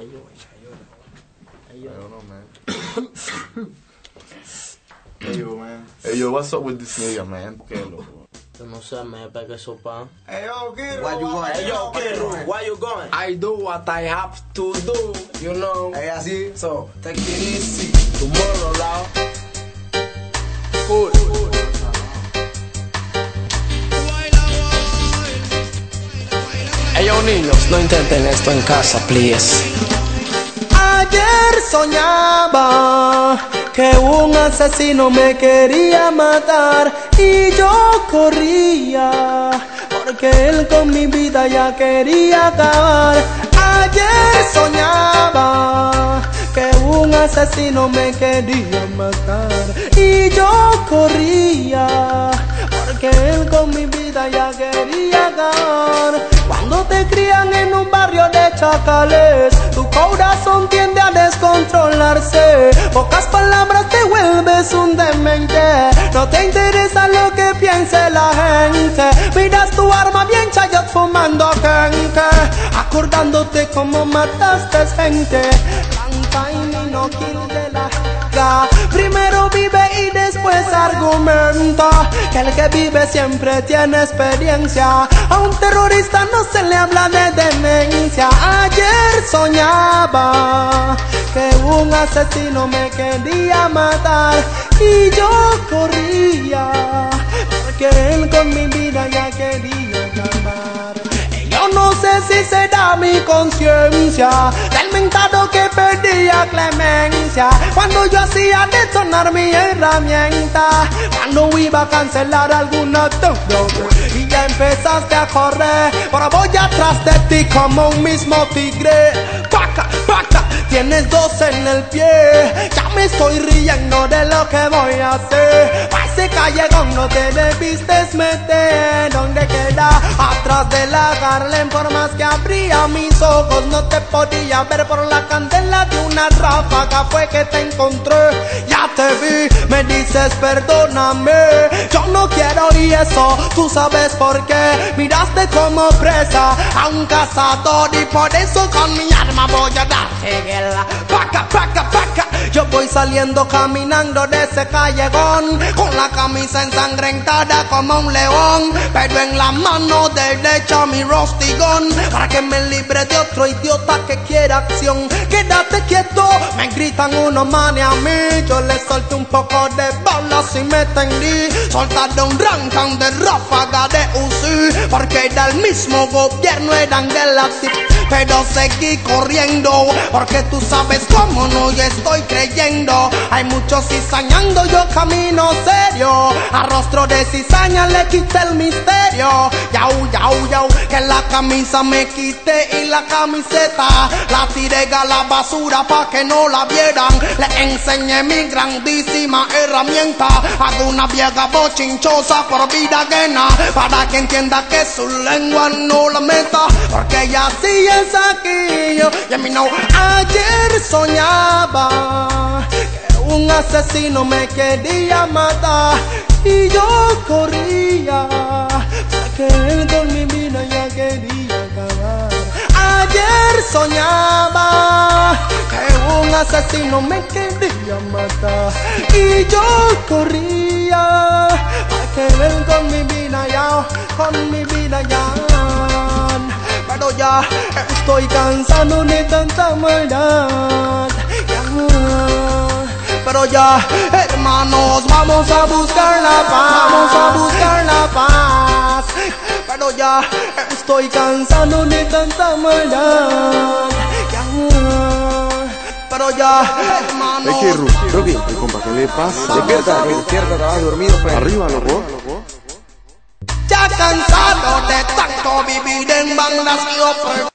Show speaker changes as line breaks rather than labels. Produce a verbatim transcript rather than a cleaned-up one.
Hey yo, hey yo.
I don't know, man. Hey yo, man. Hey yo, what's up with this nigga, man? ¿Qué loco?
Yo no sé, me pegué sopa.
Hey yo, Kiro,
where you going?
Hey yo, Kiro, where you going? I do what I have to do, you know.
Hey, así.
So, take it easy. Tomorrow, lao. Cool. Hey yo, niños, no intenten esto en casa, please.
Ayer soñaba que un asesino me quería matar y yo corría porque él con mi vida ya quería acabar. Ayer soñaba que un asesino me quería matar y yo corría porque él con mi vida ya quería acabar. Cuando te crían en un barrio de chacales, tu corazón tiende a descontrolarse. Pocas palabras te vuelves un demente. No te interesa lo que piense la gente. Miras tu arma bien chayot fumando gente, acordándote cómo mataste gente. Long time y no kill de la ga. Primero vive y después argumenta que el que vive siempre tiene experiencia. A un terrorista no se le habla de demencia. Ayer soñaba que un asesino me quería matar y yo corría porque él con mi vida ya quería acabar. Yo no sé si será mi conciencia del mentado que pedía clemencia cuando yo hacía detonar mi herramienta, cuando iba a cancelar alguna deuda y ya empezaste a correr. Ahora voy atrás de ti como un mismo tigre. Paca, paca, tienes dos en el pie. Ya me estoy riendo de lo que voy a hacer. Pa' ese callejón no te debiste meter. ¿Dónde queda? Atrás de la Harlem. Por más que abría mis ojos no te podía ver. Por la candela de una ráfaga fue que te encontré. Ya te vi, me dices perdóname. Yo no quiero y eso tú sabes por qué. Miraste como presa a un cazador y por eso con mi arma voy a darte guerra. Paca, paca, paca. Yo voy saliendo caminando de ese callejón con la camisa ensangrentada como un león, pero en la mano derecha mi rostigón para que me libre de otro idiota que quiera acción. Quédate quieto, me gritan unos manes a mí. Yo les solté un poco de balas y me tendí. Soltaron un rancan de ráfaga de Uzi porque era el mismo gobierno, eran de la tip. Pero seguí corriendo porque tú sabes cómo no yo estoy creyendo. Hay muchos cizañando, yo camino serio. A rostro de cizaña le quité el misterio. Yau, yau, yau, que la camisa me quité y la camiseta la tiré a la basura pa' que no la vieran. Le enseñé mi grandísima herramienta. Hago una vieja bochinchosa por vida ajena para que entienda que su lengua no la meta, porque ella sí es aquí yo, y a mí no. Ayer soñaba que un asesino me quería matar y yo corría porque él con mi vida ya quería acabar. Ayer soñaba que un asesino me quería matar y yo corría porque él con mi vida ya, con mi vida ya. Pero ya estoy cansado de tanta maldad. Pero ya, hermanos, vamos a buscar la paz. Vamos a buscar la paz. Pero ya estoy cansado de tanta maldad. Pero ya, hermanos.
Es que, Rocky, compa, ¿qué le pasa?
Despierta, despierta, estabas dormido, pues.
Arriba, loco.
Ya cansado de tanto vivir en bandas y